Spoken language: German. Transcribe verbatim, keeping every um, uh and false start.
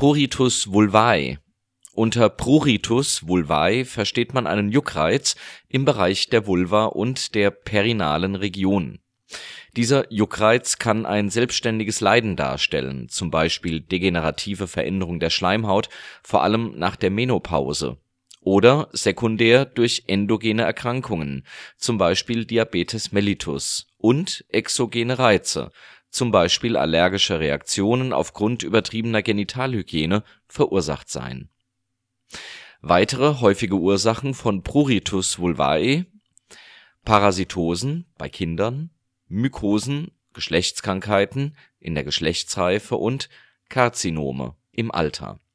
Pruritus vulvae. Unter Pruritus vulvae versteht man einen Juckreiz im Bereich der Vulva und der perinalen Region. Dieser Juckreiz kann ein selbstständiges Leiden darstellen, zum Beispiel degenerative Veränderung der Schleimhaut, vor allem nach der Menopause, oder sekundär durch endogene Erkrankungen, zum Beispiel Diabetes mellitus, und exogene Reize, zum Beispiel allergische Reaktionen aufgrund übertriebener Genitalhygiene, verursacht sein. Weitere häufige Ursachen von Pruritus vulvae: Parasitosen bei Kindern, Mykosen, Geschlechtskrankheiten in der Geschlechtsreife und Karzinome im Alter